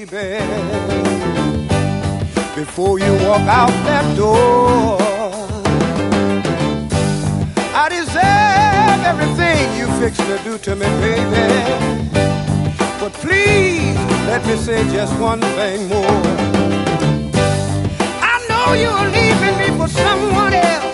baby, before you walk out that door. I deserve everything you fixin' to do to me, baby. But please, let me say just one thing more. I know you're leaving me for someone else.